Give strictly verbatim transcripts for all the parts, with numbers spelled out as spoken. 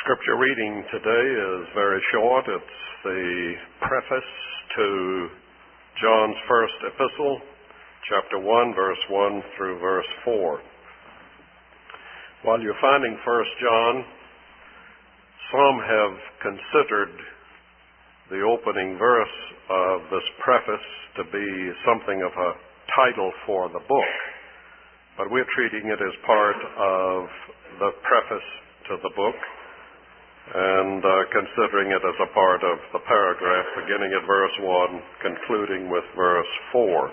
Scripture reading today is very short. It's the preface to John's first epistle, chapter one, verse one through verse four. While you're finding First John, some have considered the opening verse of this preface to be something of a title for the book, but we're treating it as part of the preface to the book and uh, considering it as a part of the paragraph beginning at verse one, concluding with verse four.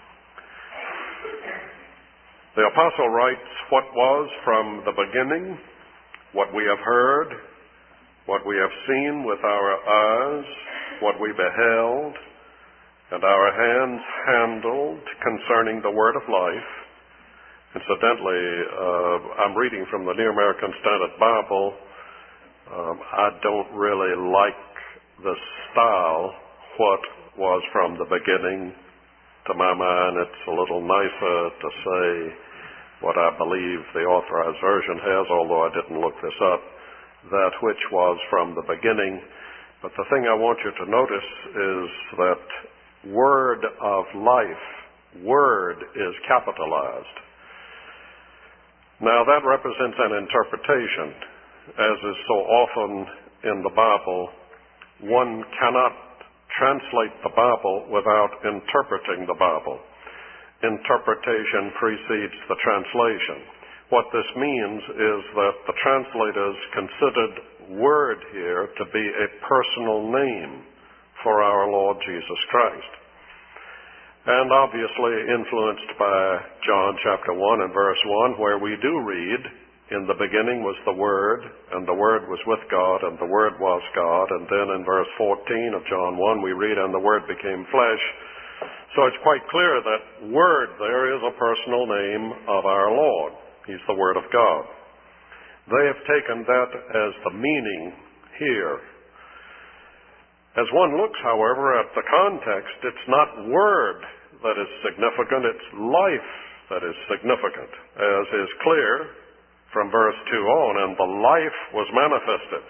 The apostle writes, "What was from the beginning, what we have heard, what we have seen with our eyes, what we beheld, and our hands handled concerning the word of life." Incidentally, uh, I'm reading from the New American Standard Bible. Um, I don't really like the style, "what was from the beginning." To my mind, it's a little nicer to say what I believe the Authorized Version has, although I didn't look this up, "that which was from the beginning." But the thing I want you to notice is that word of life, word is capitalized. Now that represents an interpretation. As is so often in the Bible, one cannot translate the Bible without interpreting the Bible. Interpretation precedes the translation. What this means is that the translators considered word here to be a personal name for our Lord Jesus Christ. And obviously influenced by John chapter one and verse one, where we do read, "In the beginning was the Word, and the Word was with God, and the Word was God." And then in verse fourteen of John one, we read, "And the Word became flesh." So it's quite clear that Word there is a personal name of our Lord. He's the Word of God. They have taken that as the meaning here. As one looks, however, at the context, it's not word that is significant, it's life that is significant, as is clear from verse two on, "And the life was manifested."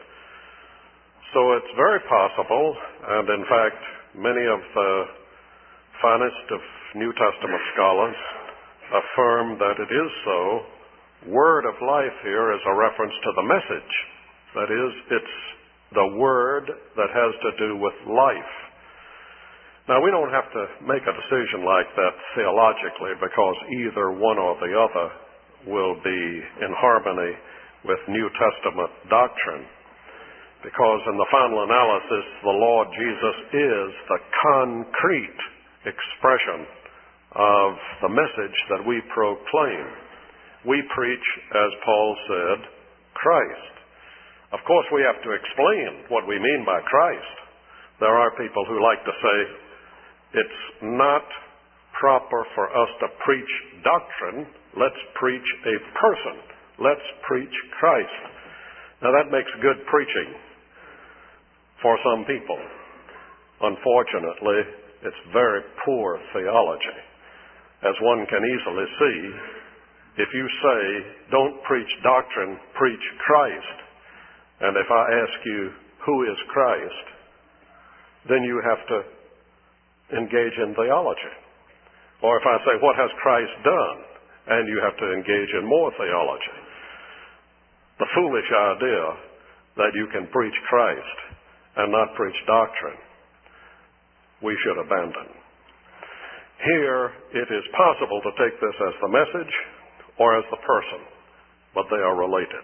So it's very possible, and in fact, many of the finest of New Testament scholars affirm that it is so. Word of life here is a reference to the message. That is, it's the word that has to do with life. Now, we don't have to make a decision like that theologically, because either one or the other will be in harmony with New Testament doctrine. Because in the final analysis, the Lord Jesus is the concrete expression of the message that we proclaim. We preach, as Paul said, Christ. Of course, we have to explain what we mean by Christ. There are people who like to say, it's not proper for us to preach doctrine. Let's preach a person. Let's preach Christ. Now that makes good preaching for some people. Unfortunately, it's very poor theology. As one can easily see, if you say, "Don't preach doctrine, preach Christ," and if I ask you, who is Christ, then you have to engage in theology. Or if I say, what has Christ done? And you have to engage in more theology. The foolish idea that you can preach Christ and not preach doctrine, we should abandon. Here, it is possible to take this as the message or as the person, but they are related.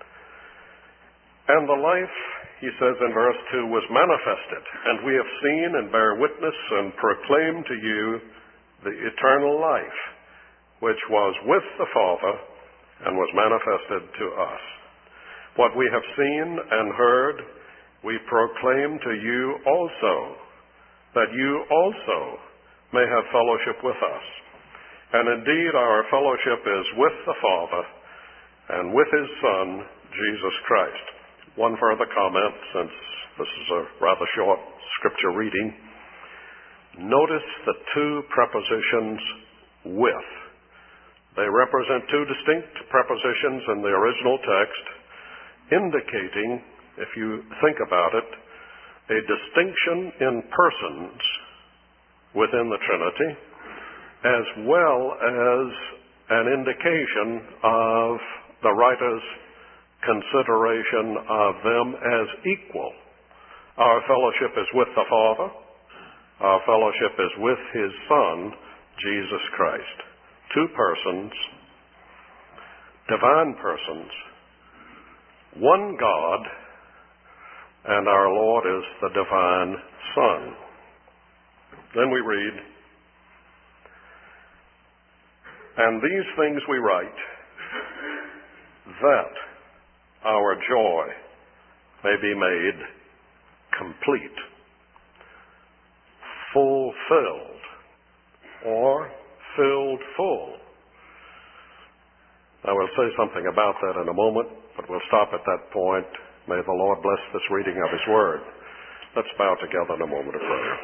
"And the life," he says in verse two, "was manifested, and we have seen and bear witness and proclaim to you the eternal life, which was with the Father and was manifested to us. What we have seen and heard, we proclaim to you also, that you also may have fellowship with us. And indeed, our fellowship is with the Father and with His Son, Jesus Christ." One further comment, since this is a rather short scripture reading. Notice the two prepositions "with." They represent two distinct prepositions in the original text, indicating, if you think about it, a distinction in persons within the Trinity, as well as an indication of the writer's consideration of them as equal. Our fellowship is with the Father. Our fellowship is with His Son, Jesus Christ. Two persons, divine persons, one God, and our Lord is the divine Son. Then we read, "And these things we write, that our joy may be made complete," fulfilled, or filled full. I will say something about that in a moment, but we'll stop at that point. May the Lord bless this reading of His Word. Let's bow together in a moment of prayer.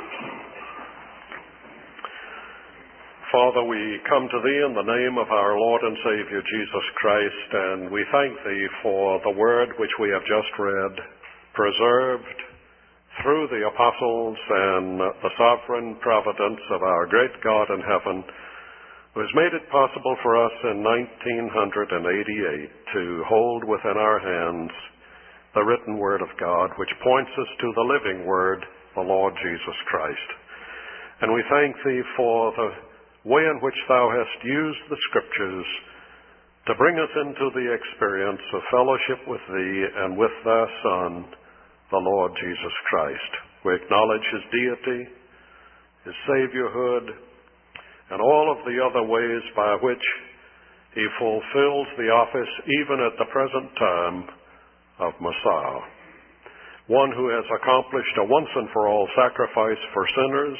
Father, we come to Thee in the name of our Lord and Savior, Jesus Christ, and we thank Thee for the Word which we have just read, preserved through the apostles and the sovereign providence of our great God in heaven, who has made it possible for us in nineteen eighty-eight to hold within our hands the written Word of God, which points us to the living Word, the Lord Jesus Christ. And we thank Thee for the way in which Thou hast used the Scriptures to bring us into the experience of fellowship with Thee and with Thy Son, the Lord Jesus Christ. We acknowledge His deity, His Saviorhood, and all of the other ways by which He fulfills the office even at the present time of Messiah. One who has accomplished a once and for all sacrifice for sinners,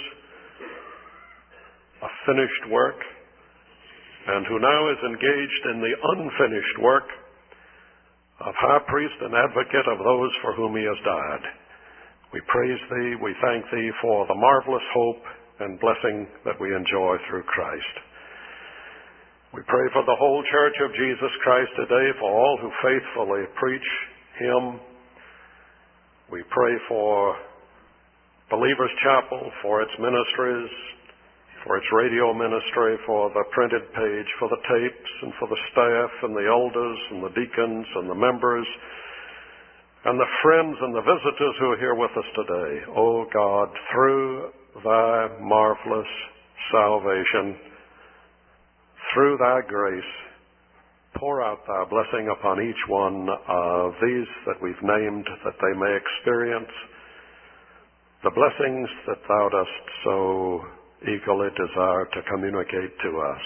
a finished work, and who now is engaged in the unfinished work of high priest and advocate of those for whom He has died. We praise Thee, we thank Thee for the marvelous hope and blessing that we enjoy through Christ. We pray for the whole Church of Jesus Christ today, for all who faithfully preach Him. We pray for Believers Chapel, for its ministries, for its radio ministry, for the printed page, for the tapes, and for the staff, and the elders, and the deacons, and the members, and the friends and the visitors who are here with us today. O God, through Thy marvelous salvation, through Thy grace, pour out Thy blessing upon each one of these that we've named, that they may experience the blessings that Thou dost so eagerly desire to communicate to us.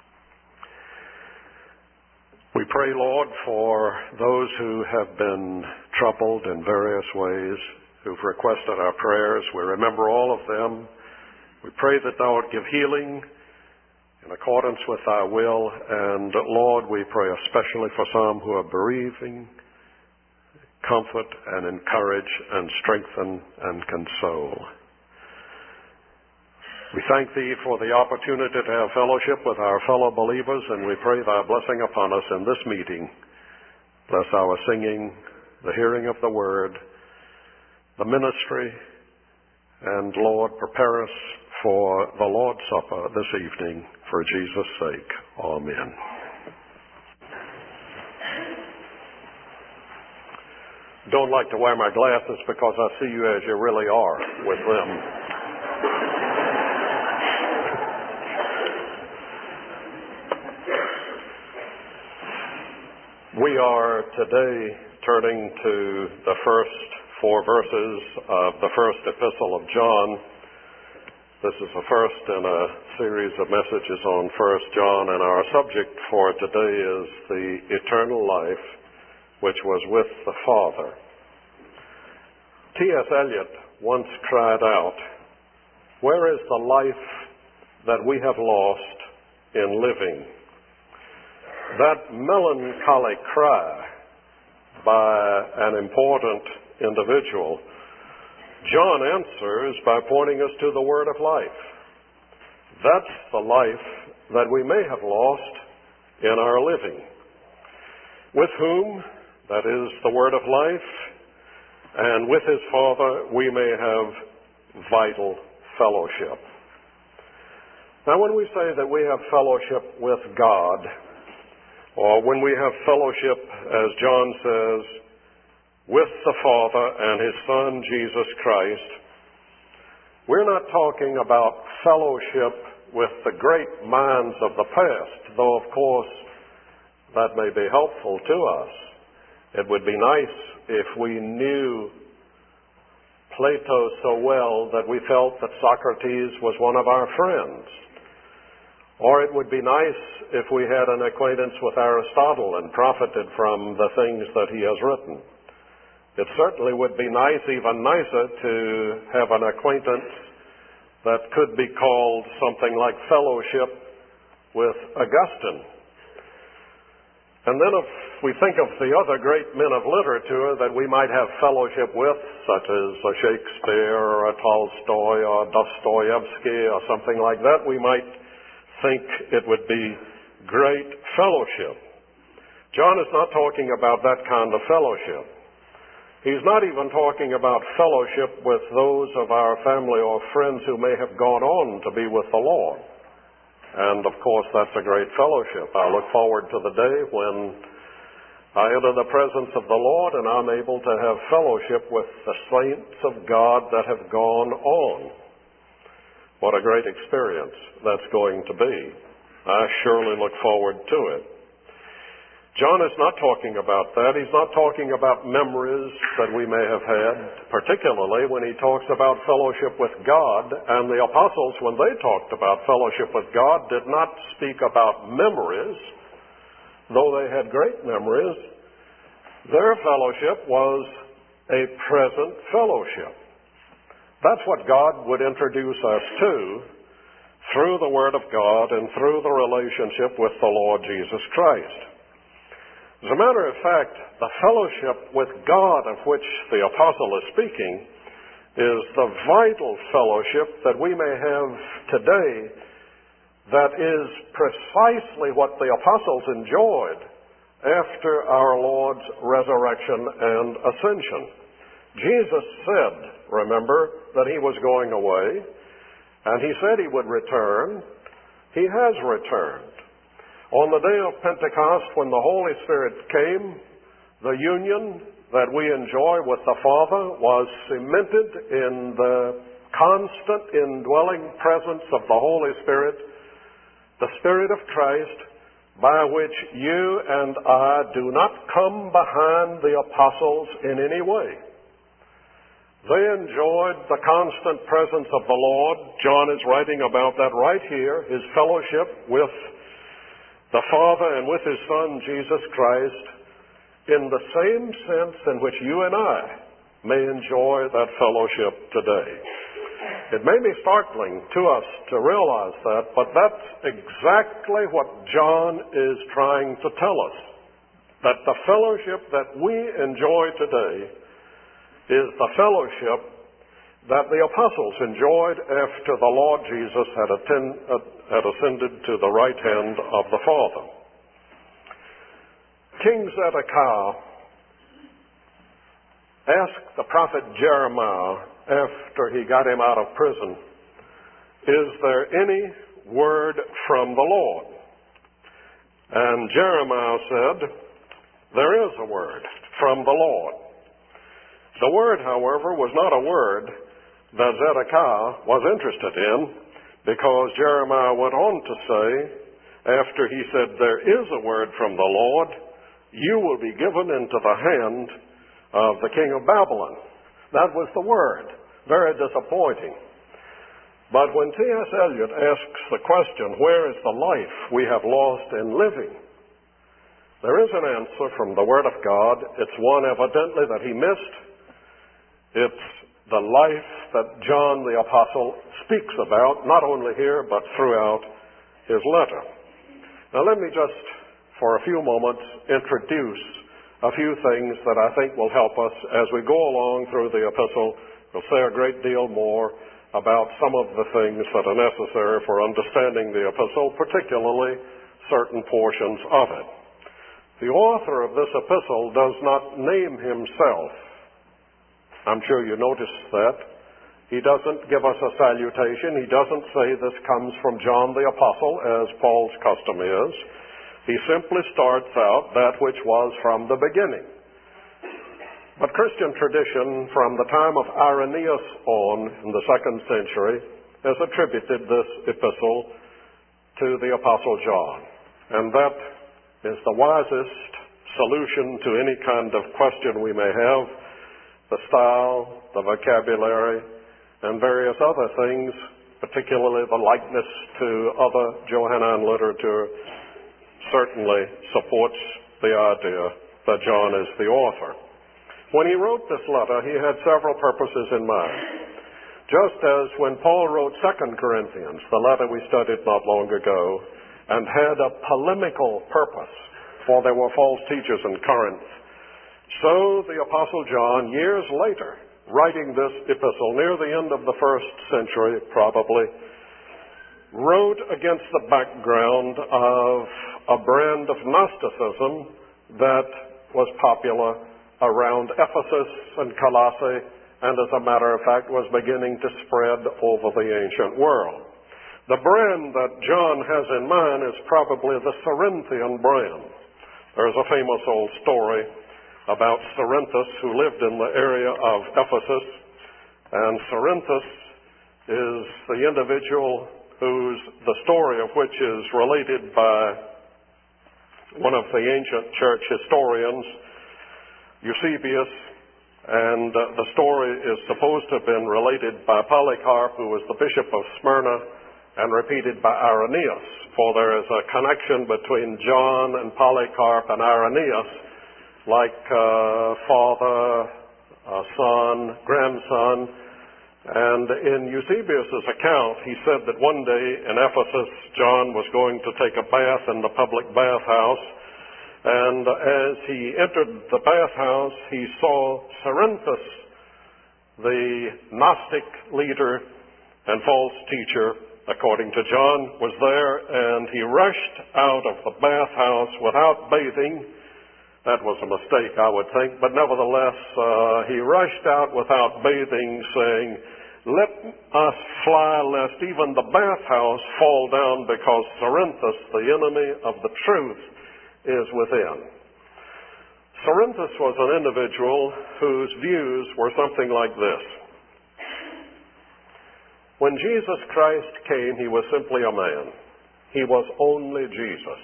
We pray, Lord, for those who have been troubled in various ways, who've requested our prayers. We remember all of them. We pray that Thou would give healing in accordance with Thy will. And, Lord, we pray especially for some who are bereaving. Comfort and encourage and strengthen and console. We thank Thee for the opportunity to have fellowship with our fellow believers, and we pray Thy blessing upon us in this meeting. Bless our singing, the hearing of the Word, the ministry, and, Lord, prepare us for the Lord's Supper this evening for Jesus' sake. Amen. Don't like to wear my glasses because I see you as you really are with them. We are today turning to the first four verses of the first epistle of John. This is the first in a series of messages on First John, and our subject for today is the eternal life which was with the Father. T S Eliot once cried out, "Where is the life that we have lost in living?" That melancholy cry by an important individual, John answers by pointing us to the Word of life. That's the life that we may have lost in our living. With whom that is the word of life, and with his Father we may have vital fellowship. Now, when we say that we have fellowship with God, or when we have fellowship, as John says, with the Father and his Son, Jesus Christ, we're not talking about fellowship with the great minds of the past, though, of course, that may be helpful to us. It would be nice if we knew Plato so well that we felt that Socrates was one of our friends. Or it would be nice if we had an acquaintance with Aristotle and profited from the things that he has written. It certainly would be nice, even nicer, to have an acquaintance that could be called something like fellowship with Augustine. And then if we think of the other great men of literature that we might have fellowship with, such as a Shakespeare or a Tolstoy or Dostoevsky or something like that, we might think it would be great fellowship. John is not talking about that kind of fellowship. He's not even talking about fellowship with those of our family or friends who may have gone on to be with the Lord. And, of course, that's a great fellowship. I look forward to the day when I enter the presence of the Lord and I'm able to have fellowship with the saints of God that have gone on. What a great experience that's going to be. I surely look forward to it. John is not talking about that. He's not talking about memories that we may have had, particularly when he talks about fellowship with God. And the apostles, when they talked about fellowship with God, did not speak about memories, though they had great memories. Their fellowship was a present fellowship. That's what God would introduce us to through the Word of God and through the relationship with the Lord Jesus Christ. As a matter of fact, the fellowship with God of which the apostle is speaking is the vital fellowship that we may have today that is precisely what the apostles enjoyed after our Lord's resurrection and ascension. Jesus said, remember, that he was going away, and he said he would return. He has returned. On the day of Pentecost, when the Holy Spirit came, the union that we enjoy with the Father was cemented in the constant indwelling presence of the Holy Spirit, the Spirit of Christ, by which you and I do not come behind the apostles in any way. They enjoyed the constant presence of the Lord. John is writing about that right here, his fellowship with the Father and with his Son, Jesus Christ, in the same sense in which you and I may enjoy that fellowship today. It may be startling to us to realize that, but that's exactly what John is trying to tell us. That the fellowship that we enjoy today is the fellowship that the apostles enjoyed after the Lord Jesus had, attend, uh, had ascended to the right hand of the Father. King Zedekiah asked the prophet Jeremiah after he got him out of prison, "Is there any word from the Lord?" And Jeremiah said, "There is a word from the Lord." The word, however, was not a word that Zedekiah was interested in, because Jeremiah went on to say, after he said, "There is a word from the Lord, you will be given into the hand of the king of Babylon." That was the word. Very disappointing. But when T S Eliot asks the question, where is the life we have lost in living? There is an answer from the Word of God. It's one evidently that he missed. It's the life that John the Apostle speaks about, not only here, but throughout his letter. Now let me just, for a few moments, introduce a few things that I think will help us as we go along through the epistle. We'll say a great deal more about some of the things that are necessary for understanding the epistle, particularly certain portions of it. The author of this epistle does not name himself. I'm sure you noticed that. He doesn't give us a salutation. He doesn't say this comes from John the Apostle, as Paul's custom is. He simply starts out that which was from the beginning. But Christian tradition from the time of Irenaeus on in the second century has attributed this epistle to the Apostle John. And that is the wisest solution to any kind of question we may have. The style, the vocabulary, and various other things, particularly the likeness to other Johannine literature, certainly supports the idea that John is the author. When he wrote this letter, he had several purposes in mind. Just as when Paul wrote Second Corinthians, the letter we studied not long ago, and had a polemical purpose, for there were false teachers in Corinth, so the Apostle John, years later, writing this epistle near the end of the first century, probably, wrote against the background of a brand of Gnosticism that was popular around Ephesus and Colossae, and as a matter of fact was beginning to spread over the ancient world. The brand that John has in mind is probably the Cerinthian brand. There's a famous old story about Cerinthus, who lived in the area of Ephesus, and Cerinthus is the individual whose the story of which is related by one of the ancient church historians, Eusebius, and uh, the story is supposed to have been related by Polycarp, who was the bishop of Smyrna, and repeated by Irenaeus, for there is a connection between John and Polycarp and Irenaeus, like uh, father, uh, son, grandson. And in Eusebius's account, he said that one day in Ephesus, John was going to take a bath in the public bathhouse. And as he entered the bathhouse, he saw Cerinthus, the Gnostic leader and false teacher, according to John, was there, and he rushed out of the bathhouse without bathing. That was a mistake, I would think, but nevertheless, uh, he rushed out without bathing, saying, "Let us fly, lest even the bathhouse fall down, because Cerinthus, the enemy of the truth, is within." Cerinthus was an individual whose views were something like this. When Jesus Christ came, he was simply a man. He was only Jesus.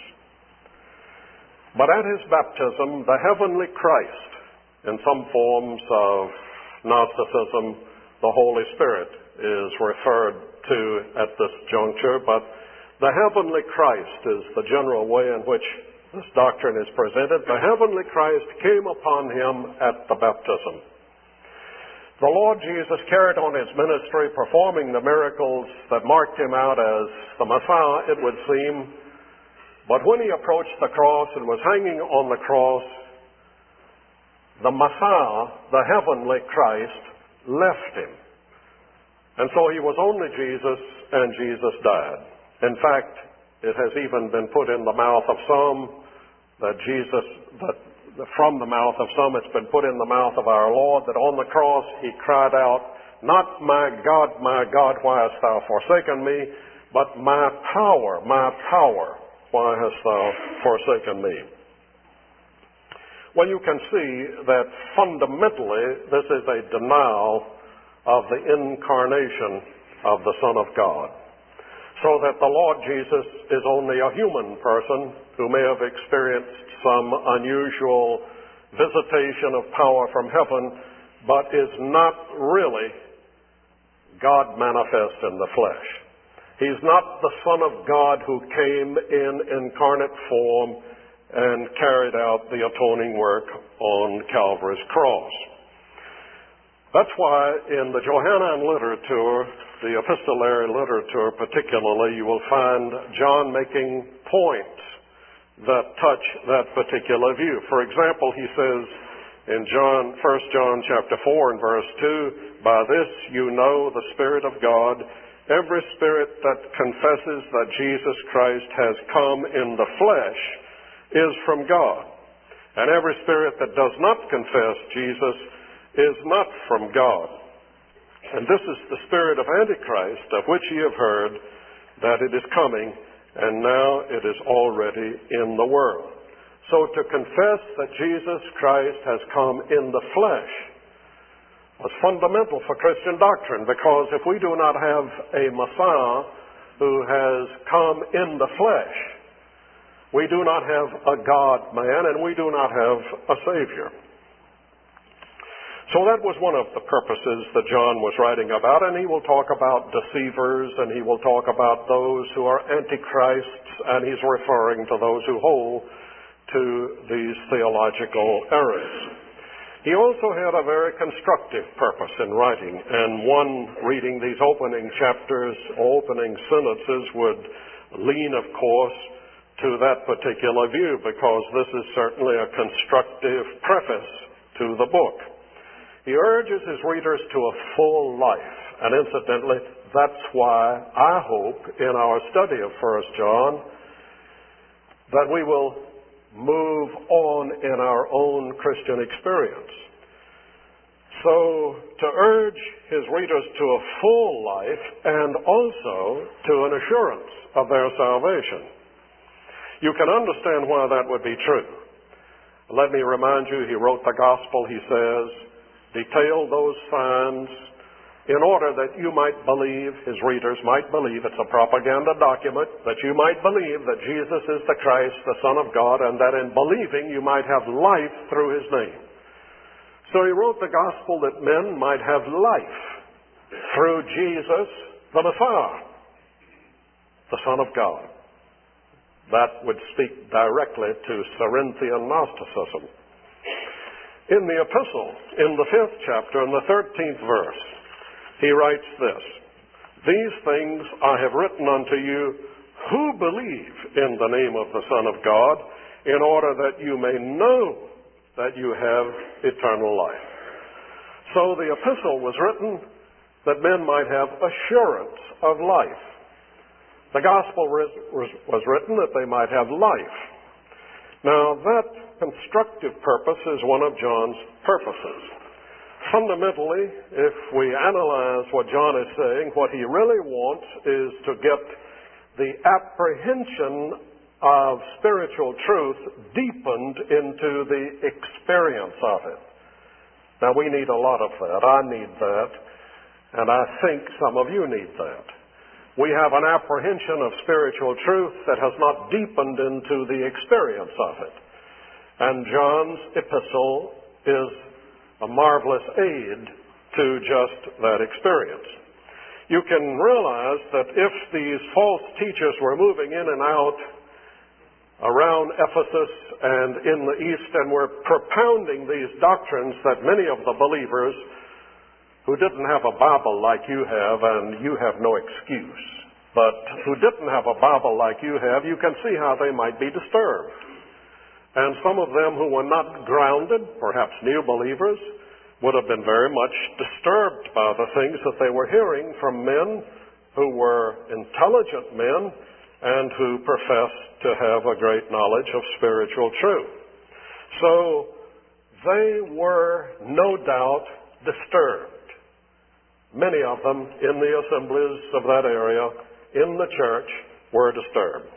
But at his baptism, the heavenly Christ, in some forms of Gnosticism, the Holy Spirit is referred to at this juncture, but the heavenly Christ is the general way in which this doctrine is presented. The heavenly Christ came upon him at the baptism. The Lord Jesus carried on his ministry, performing the miracles that marked him out as the Messiah, it would seem. But when he approached the cross and was hanging on the cross, the Messiah, the heavenly Christ, left him. And so he was only Jesus, and Jesus died. In fact, it has even been put in the mouth of some that Jesus, that from the mouth of some it's been put in the mouth of our Lord, that on the cross he cried out, "Not my God, my God, why hast thou forsaken me? But my power, my power, why hast thou forsaken me?" Well, you can see that fundamentally this is a denial of the incarnation of the Son of God. So that the Lord Jesus is only a human person who may have experienced some unusual visitation of power from heaven, but is not really God manifest in the flesh. He's not the Son of God who came in incarnate form and carried out the atoning work on Calvary's cross. That's why in the Johannine literature, the epistolary literature particularly, you will find John making points that touch that particular view. For example, he says in John, First John chapter four and verse two, "By this you know the Spirit of God. Every spirit that confesses that Jesus Christ has come in the flesh is from God. And every spirit that does not confess Jesus is not from God. And this is the spirit of Antichrist, of which ye have heard that it is coming, and now it is already in the world. So to confess that Jesus Christ has come in the flesh was fundamental for Christian doctrine, because if we do not have a Messiah who has come in the flesh, we do not have a God-man, and we do not have a Savior. So that was one of the purposes that John was writing about, and he will talk about deceivers, and he will talk about those who are antichrists, and he's referring to those who hold to these theological errors. He also had a very constructive purpose in writing, and one reading these opening chapters, opening sentences, would lean, of course, to that particular view, because this is certainly a constructive preface to the book. He urges his readers to a full life, and incidentally, that's why I hope in our study of First John that we will move on in our own Christian experience. So, to urge his readers to a full life and also to an assurance of their salvation. You can understand why that would be true. Let me remind you, he wrote the gospel, he says, detail those signs in order that you might believe, his readers might believe, it's a propaganda document, that you might believe that Jesus is the Christ, the Son of God, and that in believing you might have life through his name. So he wrote the gospel that men might have life through Jesus, the Messiah, the Son of God. That would speak directly to Cerinthian Gnosticism. In the epistle, in the fifth chapter, in the thirteenth verse, he writes this, these things I have written unto you who believe in the name of the Son of God, in order that you may know that you have eternal life. So the epistle was written that men might have assurance of life. The gospel was written that they might have life. Now, that constructive purpose is one of John's purposes. Fundamentally, if we analyze what John is saying, what he really wants is to get the apprehension of spiritual truth deepened into the experience of it. Now, we need a lot of that. I need that. And I think some of you need that. We have an apprehension of spiritual truth that has not deepened into the experience of it. And John's epistle is a marvelous aid to just that experience. You can realize that if these false teachers were moving in and out around Ephesus and in the East and were propounding these doctrines that many of the believers who didn't have a Bible like you have, and you have no excuse, but who didn't have a Bible like you have, you can see how they might be disturbed. And some of them who were not grounded, perhaps new believers, would have been very much disturbed by the things that they were hearing from men who were intelligent men and who professed to have a great knowledge of spiritual truth. So they were no doubt disturbed. Many of them in the assemblies of that area, in the church, were disturbed.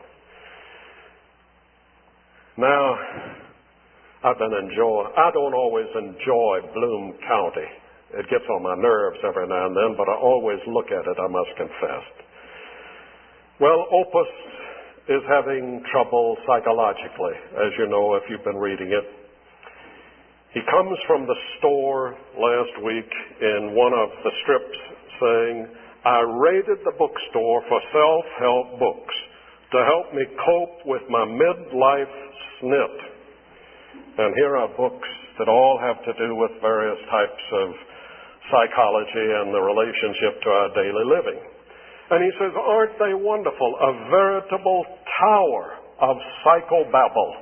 Now, I've been enjoying, I don't always enjoy Bloom County. It gets on my nerves every now and then, but I always look at it, I must confess. Well, Opus is having trouble psychologically, as you know if you've been reading it. He comes from the store last week in one of the strips saying, I raided the bookstore for self-help books to help me cope with my midlife snit. And here are books that all have to do with various types of psychology and the relationship to our daily living. And he says, aren't they wonderful? A veritable tower of psychobabble.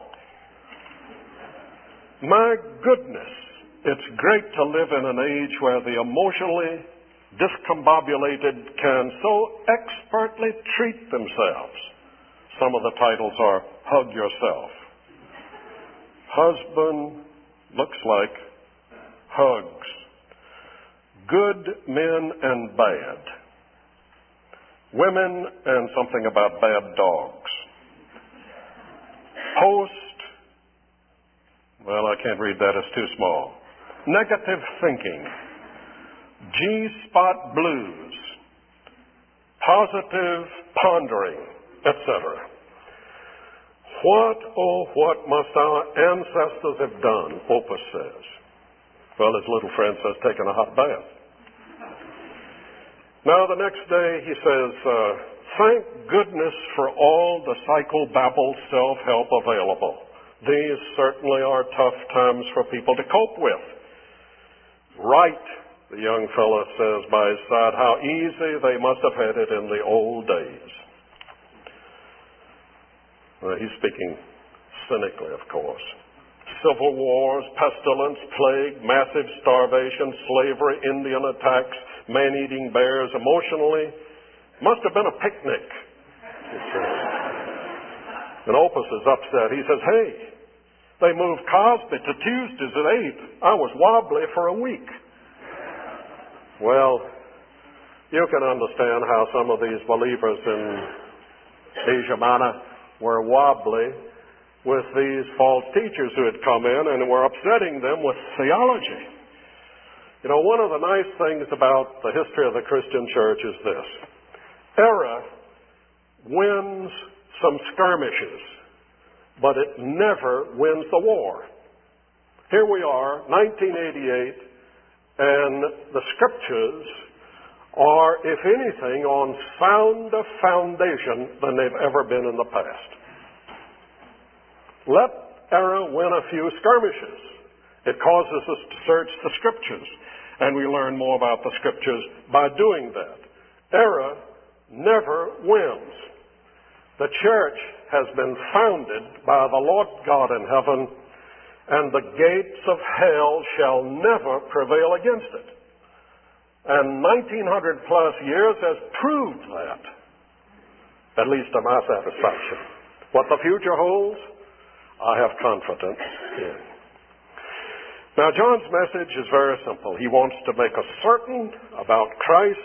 My goodness, it's great to live in an age where the emotionally discombobulated can so expertly treat themselves. Some of the titles are Hug Yourself, Husband looks like hugs. Good men and bad. Women and something about bad dogs. Host, well, I can't read that, it's too small. Negative thinking. G-spot blues. Positive pondering, et cetera. What, oh, what must our ancestors have done, Opus says. Well, his little friend says, taking a hot bath. Now, the next day, he says, uh, thank goodness for all the psychobabble self-help available. These certainly are tough times for people to cope with. Right, the young fellow says by his side, how easy they must have had it in the old days. Well, he's speaking cynically, of course. Civil wars, pestilence, plague, massive starvation, slavery, Indian attacks, man-eating bears, emotionally, must have been a picnic, he says. And Opus is upset. He says, hey, they moved Cosby to Tuesdays at eight. I was wobbly for a week. Well, you can understand how some of these believers in Asia Minor were wobbly with these false teachers who had come in and were upsetting them with theology. You know, one of the nice things about the history of the Christian church is this. Error wins some skirmishes, but it never wins the war. Here we are, nineteen eighty-eight, and the Scriptures are, if anything, on sounder foundation than they've ever been in the past. Let error win a few skirmishes. It causes us to search the Scriptures, and we learn more about the Scriptures by doing that. Error never wins. The church has been founded by the Lord God in heaven, and the gates of hell shall never prevail against it. And nineteen hundred plus years has proved that, at least to my satisfaction. What the future holds, I have confidence in. Now, John's message is very simple. He wants to make us certain about Christ.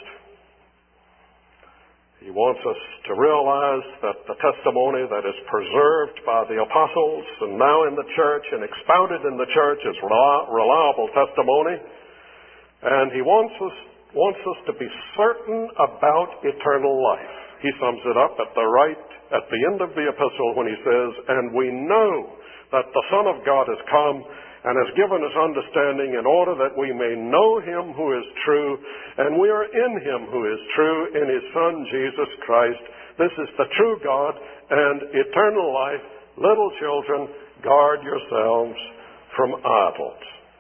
He wants us to realize that the testimony that is preserved by the apostles and now in the church and expounded in the church is reliable testimony. And he wants us, wants us to be certain about eternal life. He sums it up at the right, at the end of the epistle when he says, and we know that the Son of God has come and has given us understanding in order that we may know him who is true, and we are in him who is true, in his Son, Jesus Christ. This is the true God and eternal life. Little children, guard yourselves from idols.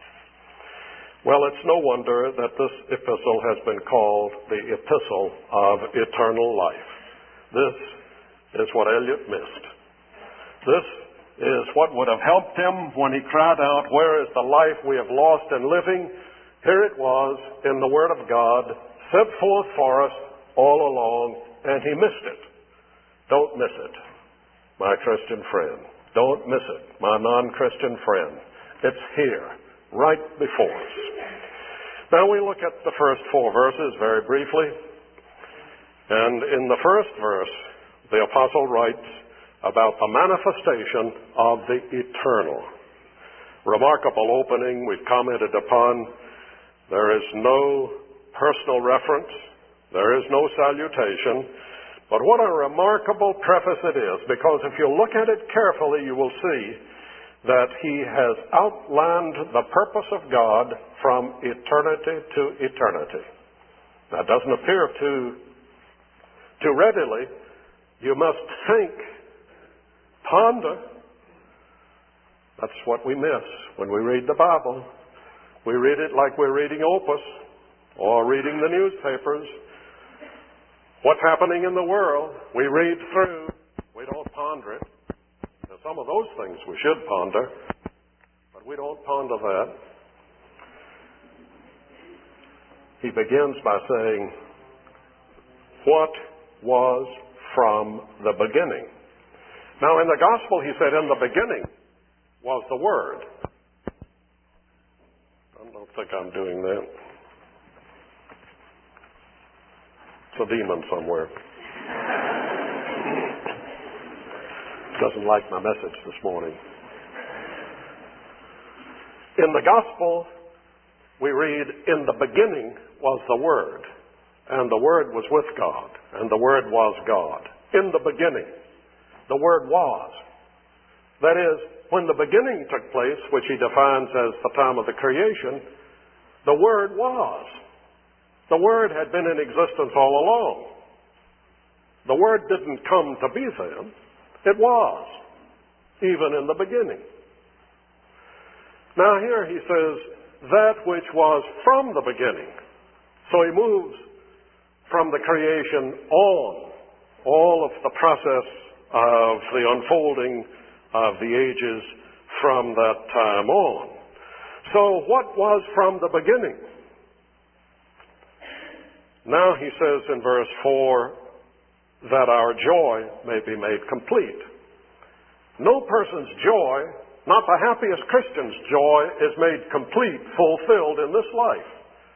Well, it's no wonder that this epistle has been called the Epistle of Eternal Life. This is what Eliot missed. This is what would have helped him when he cried out, where is the life we have lost in living? Here it was in the Word of God, set forth for us all along, and he missed it. Don't miss it, my Christian friend. Don't miss it, my non-Christian friend. It's here, right before us. Now we look at the first four verses very briefly. And in the first verse, the apostle writes about the manifestation of the eternal. Remarkable opening we've commented upon. There is no personal reference. There is no salutation. But what a remarkable preface it is, because if you look at it carefully, you will see that he has outlined the purpose of God from eternity to eternity. That doesn't appear too, too readily. You must think, ponder. That's what we miss when we read the Bible. We read it like we're reading Opus or reading the newspapers. What's happening in the world, we read through. We don't ponder it. Now, some of those things we should ponder, but we don't ponder that. He begins by saying, what was from the beginning? Now, in the gospel, he said, in the beginning, was the Word. I don't think I'm doing that. It's a demon somewhere. Doesn't like my message this morning. In the Gospel, we read, in the beginning was the Word, and the Word was with God, and the Word was God. In the beginning, the Word was. That is, when the beginning took place, which he defines as the time of the creation, the Word was. The Word had been in existence all along. The Word didn't come to be then. It was, even in the beginning. Now here he says, that which was from the beginning. So he moves from the creation on, all of the process of the unfolding of the ages from that time on. So what was from the beginning? Now he says in verse four, that our joy may be made complete. No person's joy, not the happiest Christian's joy, is made complete, fulfilled in this life.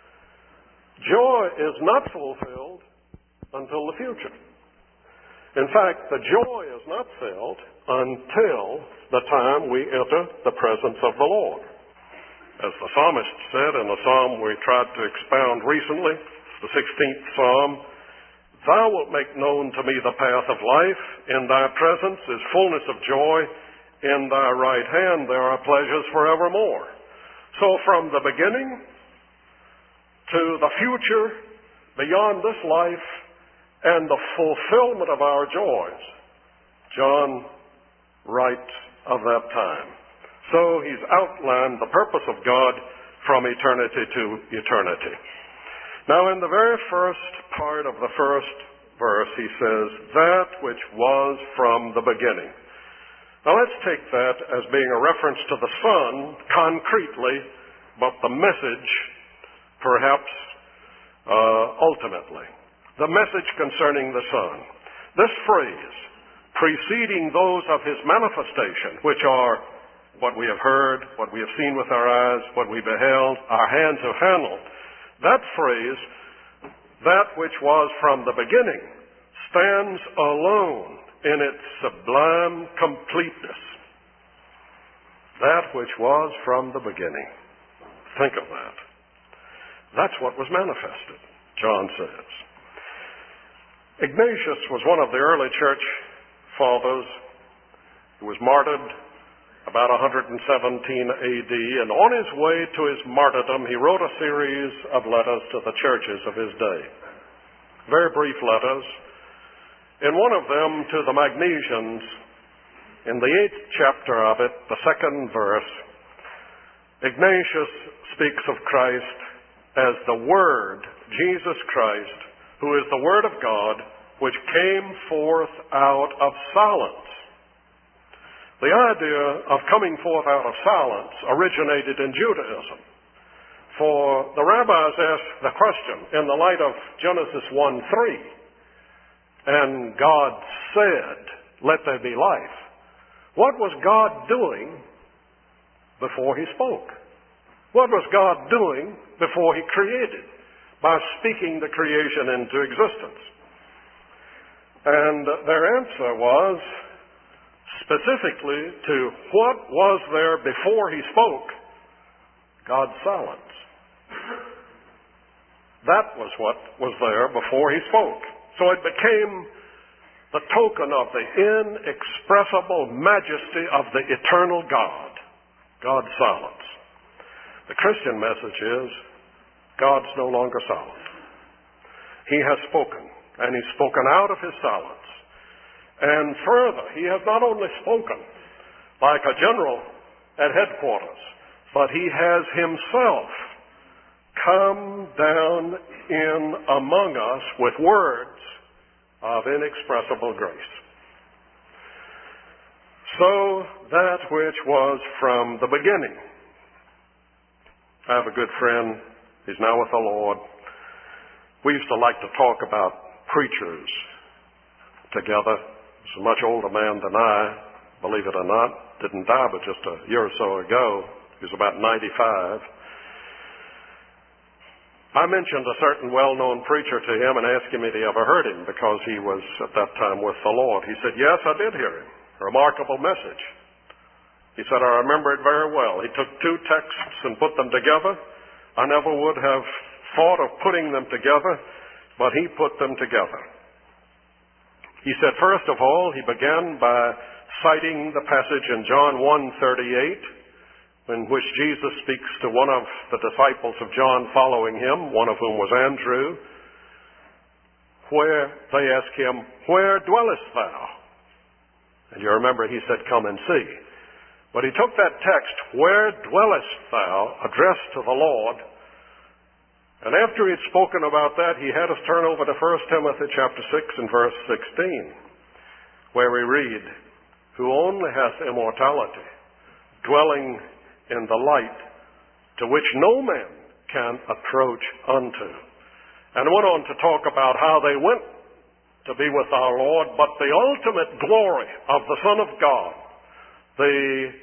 Joy is not fulfilled until the future. In fact, the joy is not filled until the time we enter the presence of the Lord. As the psalmist said in the psalm we tried to expound recently, the sixteenth Psalm, Thou wilt make known to me the path of life. In thy presence is fullness of joy. In thy right hand there are pleasures forevermore. So from the beginning to the future, beyond this life, and the fulfillment of our joys, John writes of that time. So he's outlined the purpose of God from eternity to eternity. Now, in the very first part of the first verse, he says, that which was from the beginning. Now, let's take that as being a reference to the Son concretely, but the message, perhaps, uh, ultimately. The message concerning the Son. This phrase, preceding those of his manifestation, which are what we have heard, what we have seen with our eyes, what we beheld, our hands have handled. That phrase, that which was from the beginning, stands alone in its sublime completeness. That which was from the beginning. Think of that. That's what was manifested, John says. Ignatius was one of the early church fathers. He was martyred about one hundred seventeen A D, and on his way to his martyrdom, he wrote a series of letters to the churches of his day. Very brief letters. In one of them, to the Magnesians, in the eighth chapter of it, the second verse, Ignatius speaks of Christ as the Word, Jesus Christ, who is the Word of God, which came forth out of silence. The idea of coming forth out of silence originated in Judaism. For the rabbis asked the question in the light of Genesis one three, and God said, let there be life. What was God doing before he spoke? What was God doing before he created? By speaking the creation into existence. And their answer was, specifically to what was there before he spoke, God's silence. That was what was there before he spoke. So it became the token of the inexpressible majesty of the eternal God, God's silence. The Christian message is, God's no longer silent. He has spoken, and he's spoken out of his silence. And further, he has not only spoken like a general at headquarters, but he has himself come down in among us with words of inexpressible grace. So that which was from the beginning. I have a good friend. He's now with the Lord. We used to like to talk about preachers together. He's a much older man than I, believe it or not. didn't die but just a year or so ago. He was about ninety-five. I mentioned a certain well-known preacher to him and asked him if he ever heard him, because he was at that time with the Lord. He said, yes, I did hear him. A remarkable message. He said, I remember it very well. He took two texts and put them together. I never would have thought of putting them together, but he put them together. He said, first of all, he began by citing the passage in John one thirty-eight, in which Jesus speaks to one of the disciples of John following him, one of whom was Andrew, where they ask him, where dwellest thou? And you remember he said, come and see. But he took that text, where dwellest thou, addressed to the Lord, and after he had spoken about that, he had us turn over to First Timothy chapter six and verse sixteen, where we read, who only hath immortality, dwelling in the light, to which no man can approach unto. And went on to talk about how they went to be with our Lord, but the ultimate glory of the Son of God, the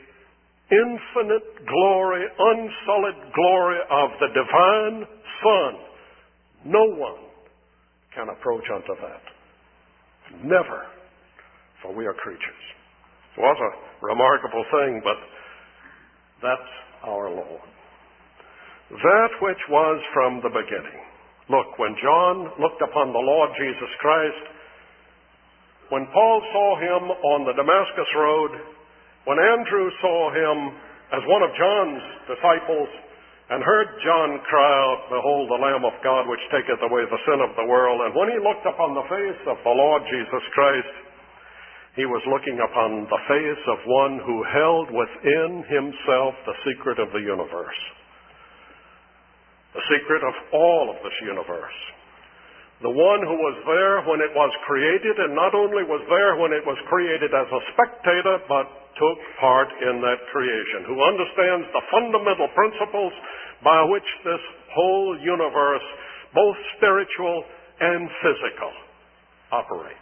infinite glory, unsullied glory of the divine Son, no one can approach unto that. Never, for we are creatures. It was a remarkable thing, but that's our Lord. That which was from the beginning. Look, when John looked upon the Lord Jesus Christ, when Paul saw him on the Damascus Road, when Andrew saw him as one of John's disciples and heard John cry out, behold, the Lamb of God which taketh away the sin of the world, and when he looked upon the face of the Lord Jesus Christ, he was looking upon the face of one who held within himself the secret of the universe. The secret of all of this universe. The one who was there when it was created, and not only was there when it was created as a spectator, but took part in that creation. Who understands the fundamental principles by which this whole universe, both spiritual and physical, operate.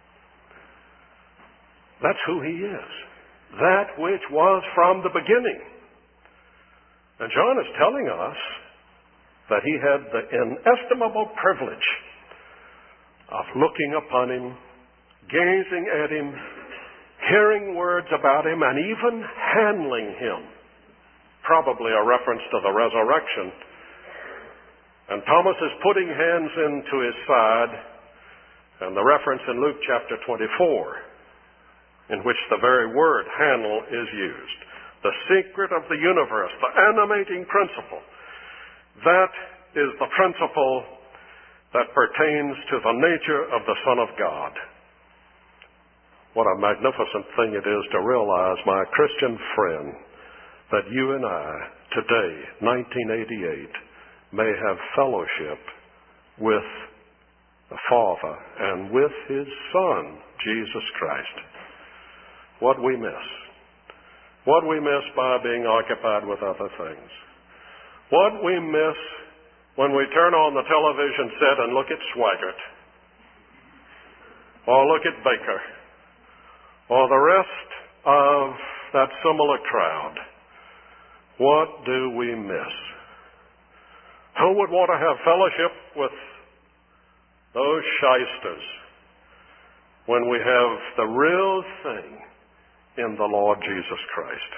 That's who he is. That which was from the beginning. And John is telling us that he had the inestimable privilege of looking upon him, gazing at him, hearing words about him, and even handling him. Probably a reference to the resurrection. And Thomas is putting hands into his side, and the reference in Luke chapter twenty-four, in which the very word handle is used. The secret of the universe, the animating principle. That is the principle that pertains to the nature of the Son of God. What a magnificent thing it is to realize, my Christian friend, that you and I, today, nineteen eighty-eight, may have fellowship with the Father and with His Son, Jesus Christ. What we miss. What we miss by being occupied with other things. What we miss when we turn on the television set and look at Swaggart, or look at Baker, or the rest of that similar crowd. What do we miss? Who would want to have fellowship with those shysters when we have the real thing in the Lord Jesus Christ?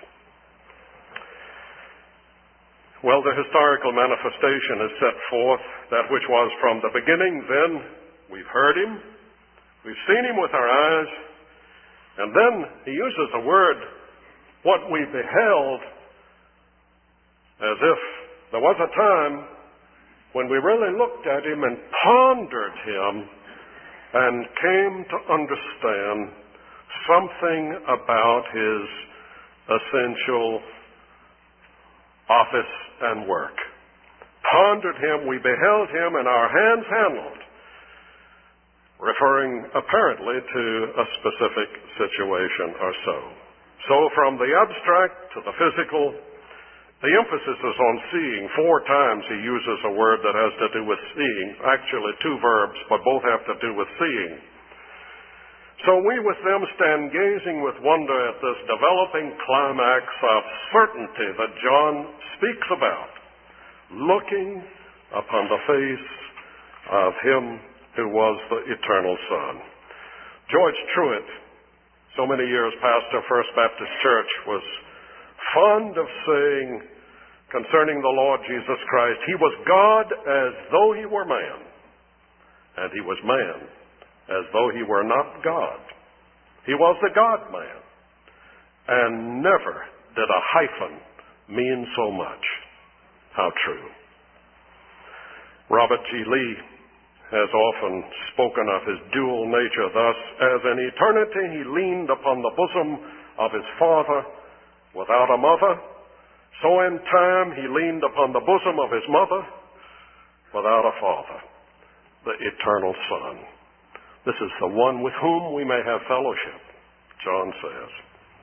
Well, the historical manifestation is set forth, that which was from the beginning. Then we've heard him, we've seen him with our eyes, and then he uses the word, what we beheld, as if there was a time when we really looked at him and pondered him and came to understand something about his essential office and work. Pondered him, we beheld him, and our hands handled, referring apparently to a specific situation or so. So from the abstract to the physical, the emphasis is on seeing. Four times he uses a word that has to do with seeing. Actually two verbs, but both have to do with seeing. So we with them stand gazing with wonder at this developing climax of certainty that John speaks about, looking upon the face of him who was the eternal Son. George Truett, so many years pastor, First Baptist Church, was fond of saying concerning the Lord Jesus Christ, he was God as though he were man, and he was man as though he were not God. He was the God-man, and never did a hyphen mean so much. How true. Robert G. Lee has often spoken of his dual nature thus: as in eternity he leaned upon the bosom of his Father without a mother, so in time he leaned upon the bosom of his mother without a father, the eternal Son. This is the one with whom we may have fellowship, John says.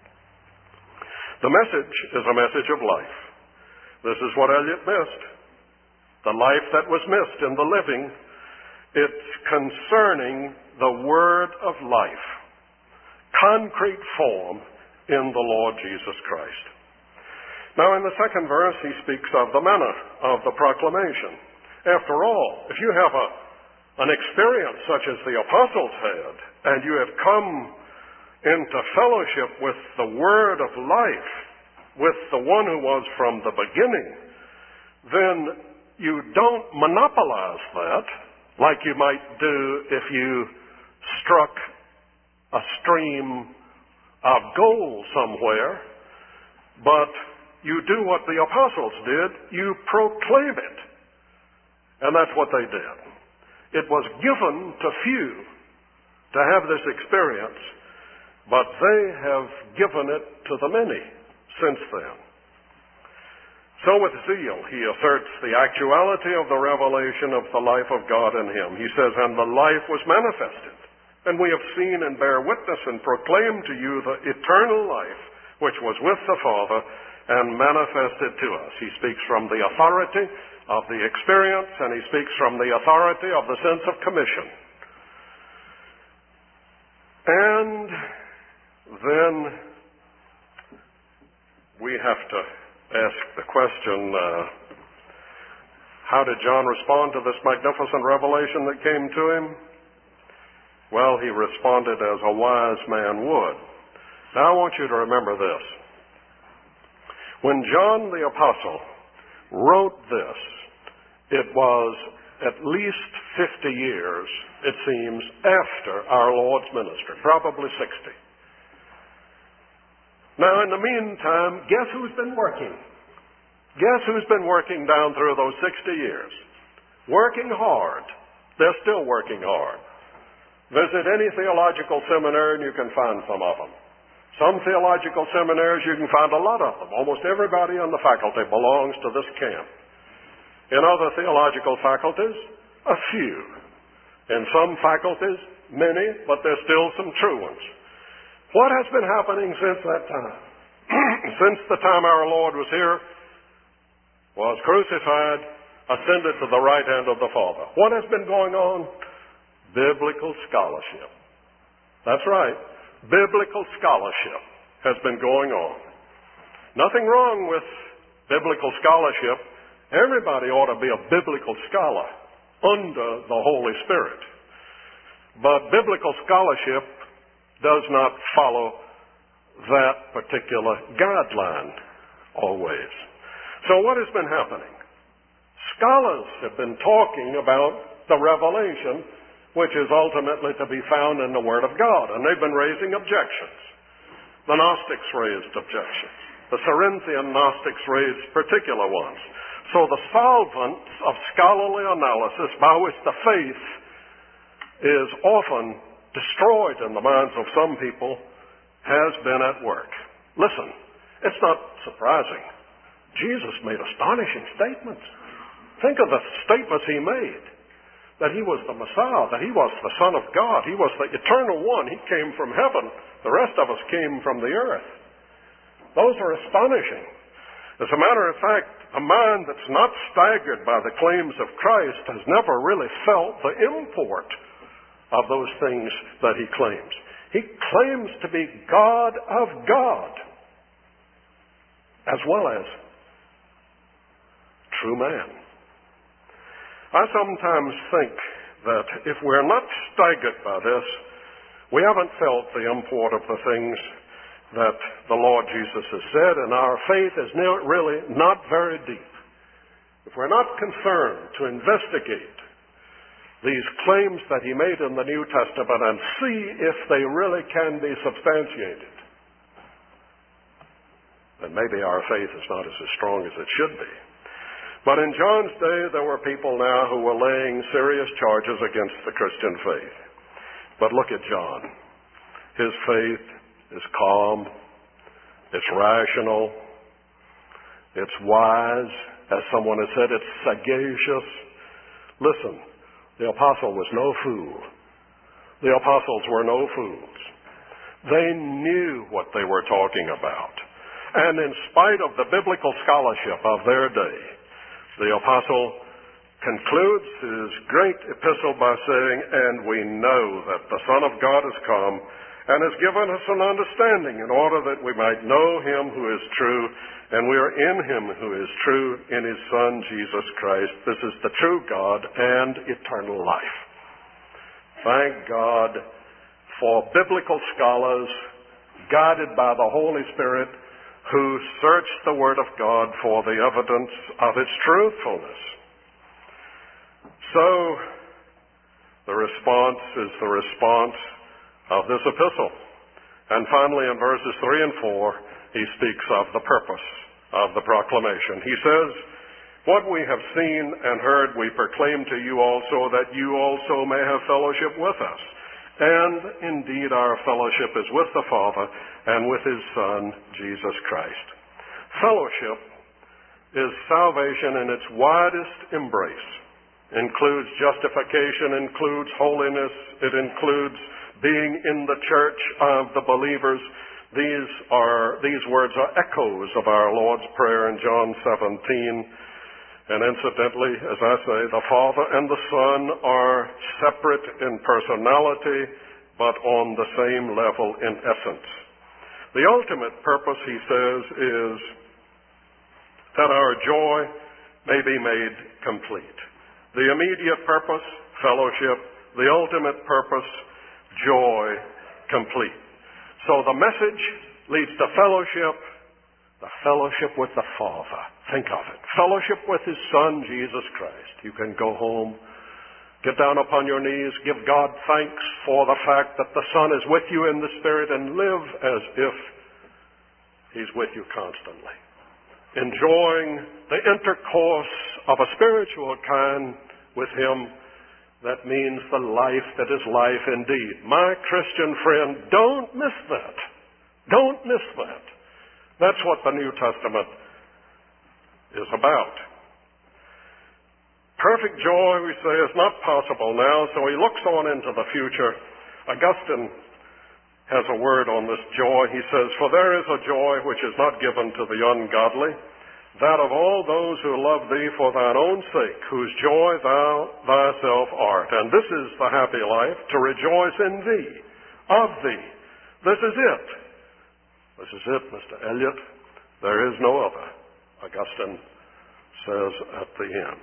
The message is a message of life. This is what Eliot missed. The life that was missed in the living. It's concerning the word of life, concrete form in the Lord Jesus Christ. Now, in the second verse, he speaks of the manner of the proclamation. After all, if you have a an experience such as the apostles had, and you have come into fellowship with the word of life, with the one who was from the beginning, then you don't monopolize that like you might do if you struck a stream of gold somewhere, but you do what the apostles did, you proclaim it. And that's what they did. It was given to few to have this experience, but they have given it to the many since then. So with zeal, he asserts the actuality of the revelation of the life of God in him. He says, and the life was manifested, and we have seen and bear witness and proclaim to you the eternal life which was with the Father and manifested to us. He speaks from the authority of the experience, and he speaks from the authority of the sense of commission. And then we have to ask the question, uh, how did John respond to this magnificent revelation that came to him? Well, he responded as a wise man would. Now I want you to remember this. When John the Apostle wrote this, it was at least fifty years, it seems, after our Lord's ministry, probably sixty. Now, in the meantime, guess who's been working? Guess who's been working down through those sixty years? Working hard. They're still working hard. Visit any theological seminary and you can find some of them. Some theological seminaries, you can find a lot of them. Almost everybody on the faculty belongs to this camp. In other theological faculties, a few. In some faculties, many, but there's still some true ones. What has been happening since that time? Since the time our Lord was here, was crucified, ascended to the right hand of the Father. What has been going on? Biblical scholarship. That's right. Biblical scholarship has been going on. Nothing wrong with biblical scholarship. Everybody ought to be a biblical scholar under the Holy Spirit. But biblical scholarship does not follow that particular guideline always. So what has been happening? Scholars have been talking about the revelation which is ultimately to be found in the Word of God, and they've been raising objections. The Gnostics raised objections. The Cerinthian Gnostics raised particular ones. So the solvent of scholarly analysis by which the faith is often destroyed in the minds of some people has been at work. Listen, it's not surprising. Jesus made astonishing statements. Think of the statements he made. That he was the Messiah, that he was the Son of God, he was the eternal one, he came from heaven. The rest of us came from the earth. Those are astonishing. As a matter of fact, a mind that's not staggered by the claims of Christ has never really felt the import of those things that he claims. He claims to be God of God, as well as true man. I sometimes think that if we're not staggered by this, we haven't felt the import of the things that the Lord Jesus has said, and our faith is really not very deep. If we're not concerned to investigate these claims that he made in the New Testament and see if they really can be substantiated, then maybe our faith is not as strong as it should be. But in John's day, there were people now who were laying serious charges against the Christian faith. But look at John. His faith is calm, it's rational, it's wise. As someone has said, it's sagacious. Listen, the apostle was no fool. The apostles were no fools. They knew what they were talking about. And in spite of the biblical scholarship of their day, the apostle concludes his great epistle by saying, "And we know that the Son of God has come and has given us an understanding in order that we might know him who is true, and we are in him who is true, in his Son, Jesus Christ. This is the true God and eternal life." Thank God for biblical scholars guided by the Holy Spirit who search the Word of God for the evidence of its truthfulness. So, the response is the response of this epistle. And finally, in verses three and four, he speaks of the purpose of the proclamation. He says, "What we have seen and heard we proclaim to you also, that you also may have fellowship with us. And indeed our fellowship is with the Father and with his Son, Jesus Christ." Fellowship is salvation in its widest embrace. Includes justification, includes holiness, it includes being in the church of the believers. These are these words are echoes of our Lord's Prayer in John seventeen. And incidentally, as I say, the Father and the Son are separate in personality, but on the same level in essence. The ultimate purpose, he says, is that our joy may be made complete. The immediate purpose, fellowship. The ultimate purpose, joy complete. So the message leads to fellowship, the fellowship with the Father. Think of it. Fellowship with his Son, Jesus Christ. You can go home, get down upon your knees, give God thanks for the fact that the Son is with you in the Spirit, and live as if he's with you constantly. Enjoying the intercourse of a spiritual kind with him. That means the life that is life indeed. My Christian friend, don't miss that. Don't miss that. That's what the New Testament is about. Perfect joy, we say, is not possible now, so he looks on into the future. Augustine has a word on this joy. He says, "For there is a joy which is not given to the ungodly, that of all those who love thee for thine own sake, whose joy thou thyself art. And this is the happy life, to rejoice in thee, of thee. This is it." This is it, Mister Elliot. There is no other, Augustine says at the end.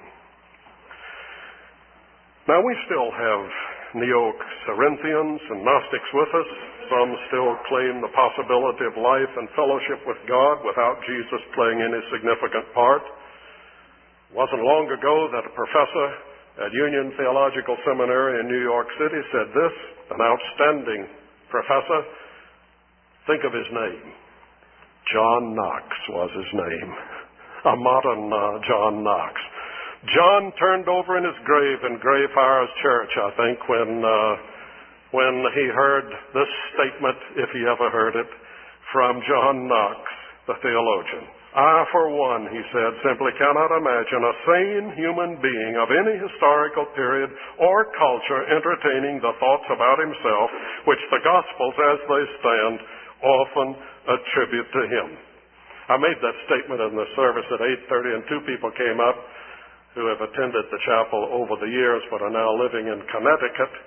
Now, we still have Neo-Cerinthians and Gnostics with us. Some still claim the possibility of life and fellowship with God without Jesus playing any significant part. It wasn't long ago that a professor at Union Theological Seminary in New York City said this, an outstanding professor. Think of his name. John Knox was his name. A modern uh, John Knox. John turned over in his grave in Greyfriars Church, I think, when uh, when he heard this statement, if he ever heard it, from John Knox, the theologian. "I, for one," he said, "simply cannot imagine a sane human being of any historical period or culture entertaining the thoughts about himself which the Gospels, as they stand, often attribute to him." I made that statement in the service at eight thirty, and two people came up who have attended the chapel over the years but are now living in Connecticut.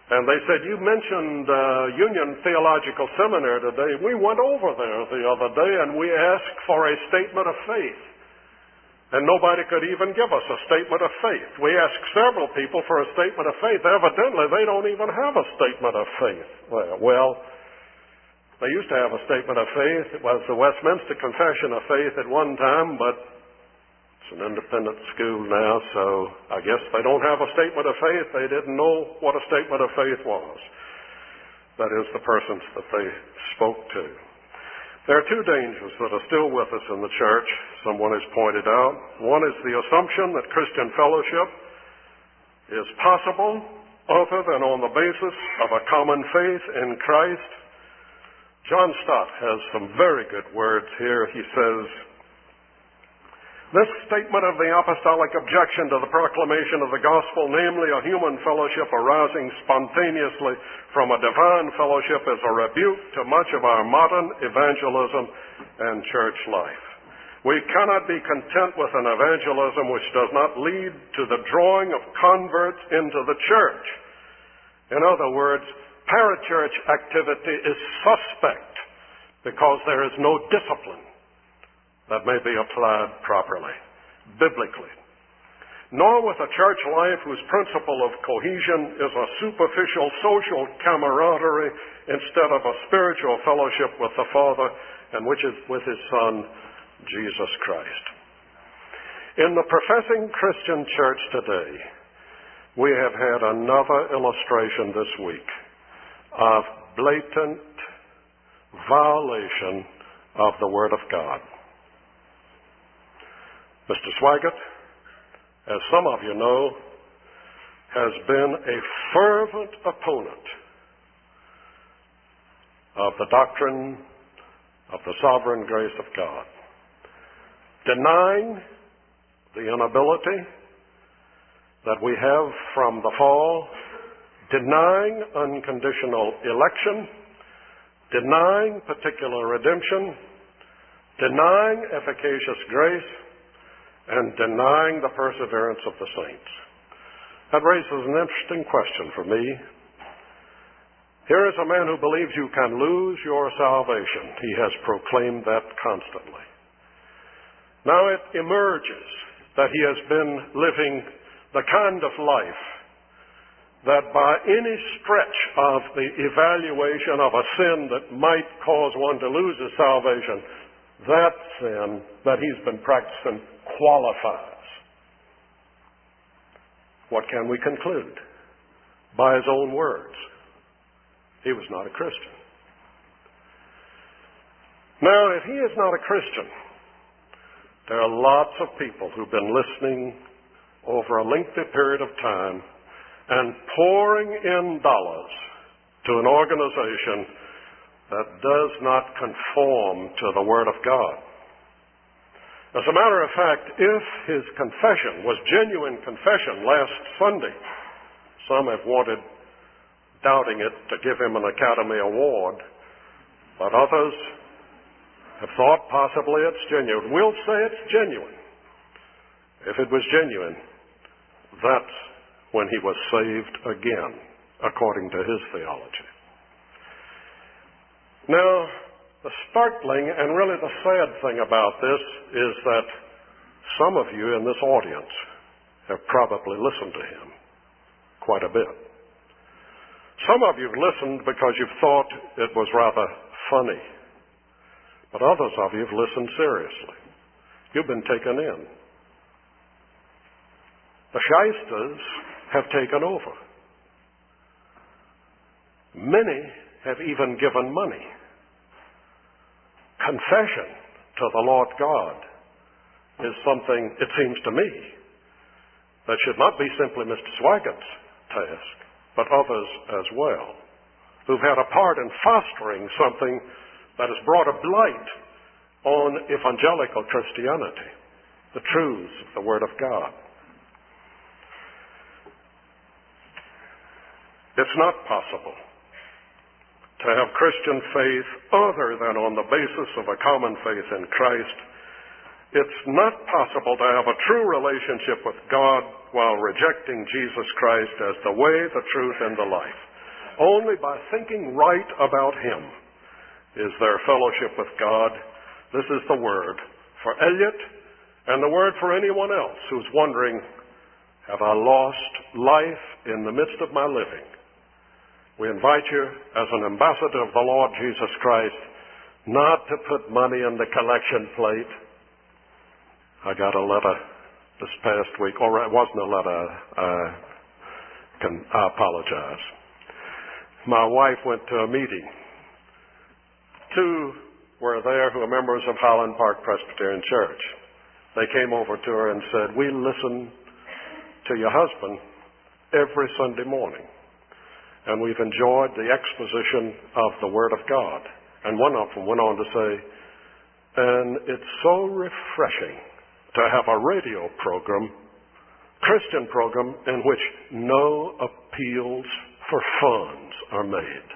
And they said, you mentioned uh, Union Theological Seminary today. We went over there the other day and we asked for a statement of faith. And nobody could even give us a statement of faith. We asked several people for a statement of faith. Evidently, they don't even have a statement of faith. Well, well, they used to have a statement of faith. It was the Westminster Confession of Faith at one time, but it's an independent school now, so I guess they don't have a statement of faith. They didn't know what a statement of faith was. That is, the persons that they spoke to. There are two dangers that are still with us in the church, someone has pointed out. One is the assumption that Christian fellowship is possible other than on the basis of a common faith in Christ. John Stott has some very good words here. He says, this statement of the apostolic objection to the proclamation of the gospel, namely a human fellowship arising spontaneously from a divine fellowship, is a rebuke to much of our modern evangelism and church life. We cannot be content with an evangelism which does not lead to the drawing of converts into the church. In other words, parachurch activity is suspect because there is no discipline that may be applied properly, biblically. Nor with a church life whose principle of cohesion is a superficial social camaraderie instead of a spiritual fellowship with the Father and which is with His Son, Jesus Christ. In the professing Christian church today, we have had another illustration this week of blatant violation of the Word of God. Mister Swaggart, as some of you know, has been a fervent opponent of the doctrine of the sovereign grace of God, denying the inability that we have from the fall, denying unconditional election, denying particular redemption, denying efficacious grace, and denying the perseverance of the saints. That raises an interesting question for me. Here is a man who believes you can lose your salvation. He has proclaimed that constantly. Now it emerges that he has been living the kind of life that by any stretch of the evaluation of a sin that might cause one to lose his salvation, that sin that he's been practicing qualifies. What can we conclude? By his own words, he was not a Christian. Now, if he is not a Christian, there are lots of people who've been listening over a lengthy period of time and pouring in dollars to an organization that does not conform to the Word of God. As a matter of fact, if his confession was genuine confession last Sunday, some have wanted, doubting it, to give him an Academy Award, but others have thought possibly it's genuine. We'll say it's genuine. If it was genuine, that's when he was saved again, according to his theology. Now, the startling and really the sad thing about this is that some of you in this audience have probably listened to him quite a bit. Some of you have listened because you've thought it was rather funny. But others of you have listened seriously. You've been taken in. The shysters have taken over. Many have even given money. Confession to the Lord God is something, it seems to me, that should not be simply Mister Swaggart's task, but others as well, who've had a part in fostering something that has brought a blight on evangelical Christianity, the truths of the Word of God. It's not possible to have Christian faith other than on the basis of a common faith in Christ. It's not possible to have a true relationship with God while rejecting Jesus Christ as the way, the truth, and the life. only by thinking right about Him is there fellowship with God. This is the word for Elliot and the word for anyone else who's wondering, have I lost life in the midst of my living? We invite you as an ambassador of the Lord Jesus Christ not to put money in the collection plate. I got a letter this past week, or it wasn't a letter, uh, can, I apologize. My wife went to a meeting. Two were there who are members of Highland Park Presbyterian Church. They came over to her and said, we listen to your husband every Sunday morning, and we've enjoyed the exposition of the Word of God. And one of them went on to say, and it's so refreshing to have a radio program, Christian program, in which no appeals for funds are made.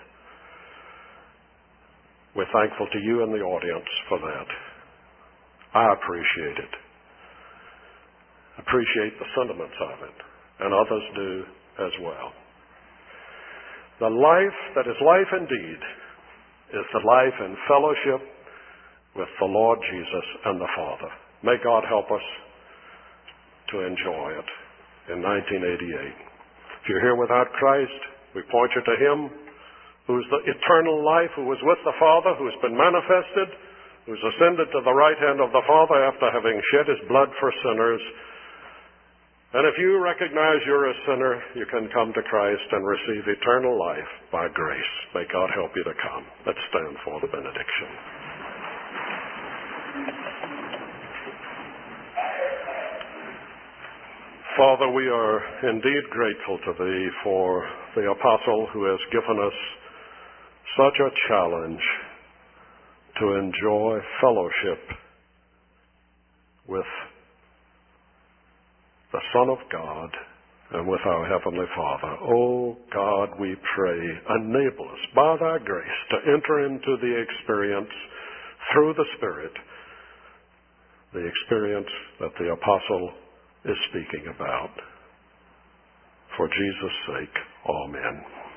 We're thankful to you and the audience for that. I appreciate it. Appreciate the sentiments of it, and others do as well. The life that is life indeed is the life in fellowship with the Lord Jesus and the Father. May God help us to enjoy it in nineteen eighty-eight. If you're here without Christ, we point you to Him who's the eternal life, who was with the Father, who's been manifested, who's ascended to the right hand of the Father after having shed His blood for sinners. And if you recognize you're a sinner, you can come to Christ and receive eternal life by grace. May God help you to come. Let's stand for the benediction. Father, we are indeed grateful to Thee for the apostle who has given us such a challenge to enjoy fellowship with the Son of God and with our Heavenly Father. Oh God, we pray, enable us by Thy grace to enter into the experience through the Spirit, the experience that the apostle is speaking about. For Jesus' sake, amen.